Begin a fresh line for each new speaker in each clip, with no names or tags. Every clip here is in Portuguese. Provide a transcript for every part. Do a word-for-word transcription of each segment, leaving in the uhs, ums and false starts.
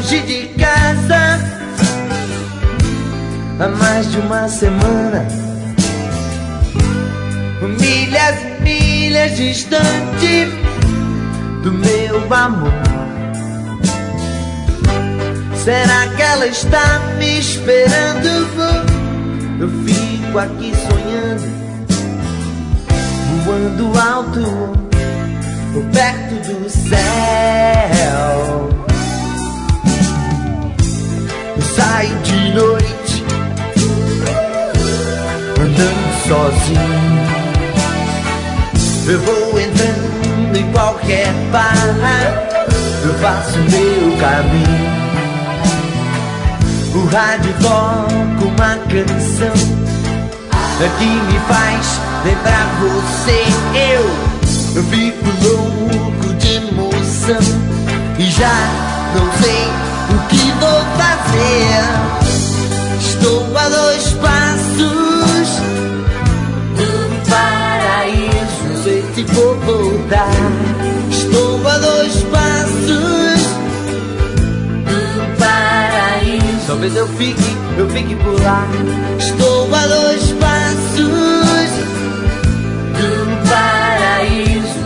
fugi de casa há mais de uma semana, milhas e milhas distante do meu amor. Será que ela está me esperando? Eu fico aqui sonhando, voando alto, perto do céu. Eu saio de noite, andando sozinho. Eu vou entrando em qualquer bar, eu faço meu caminho. O rádio toca uma canção que me faz lembrar você. Eu, eu fico louco de emoção e já não sei o que vou fazer. Estou a dois passos do paraíso, não sei se vou voltar. Estou a dois passos do paraíso, talvez eu fique, eu fique por lá. Estou a dois passos do paraíso,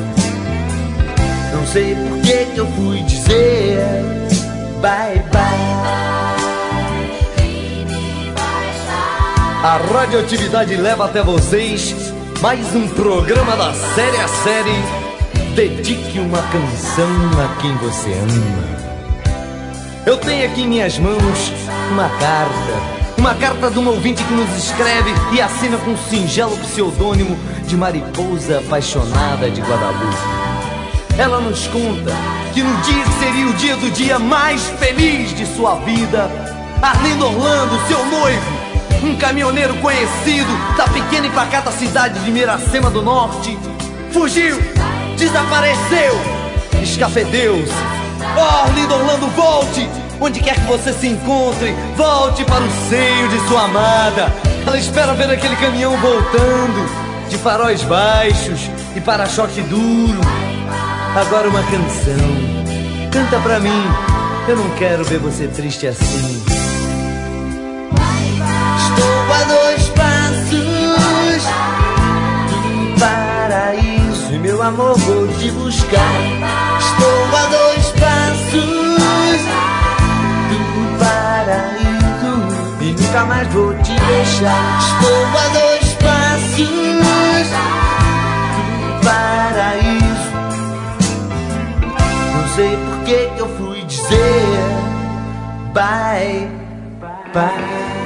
não sei por que que eu fui dizer bye bye.
A radioatividade leva até vocês mais um programa da série a série Dedique uma Canção a Quem Você Ama. Eu tenho aqui em minhas mãos uma carta, uma carta de uma ouvinte que nos escreve e assina com o singelo pseudônimo de Mariposa Apaixonada de Guadalupe. Ela nos conta que no dia que seria o dia do dia mais feliz de sua vida, Arlindo Orlando, seu noivo, um caminhoneiro conhecido da pequena e pacata cidade de Miracema do Norte, fugiu, desapareceu, escafedeu-se. Oh, Arlindo Orlando, volte! Onde quer que você se encontre, volte para o seio de sua amada. Ela espera ver aquele caminhão voltando, de faróis baixos e para-choque duro. Agora uma canção, canta pra mim, eu não quero ver você triste assim.
Estou a dois passos do paraíso e meu amor vou te buscar. Estou a dois passos do paraíso e nunca mais vou te deixar. Estou a dois passos do paraíso, não sei por que que eu fui dizer bye bye.